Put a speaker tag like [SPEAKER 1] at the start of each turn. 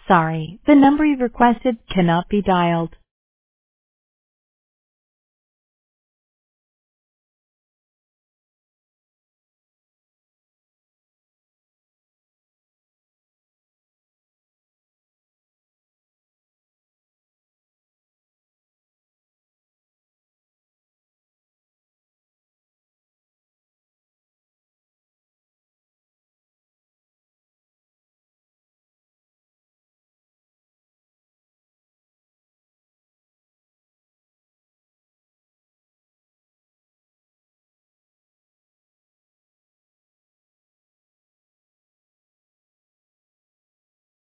[SPEAKER 1] Sorry, the number you've requested cannot be dialed.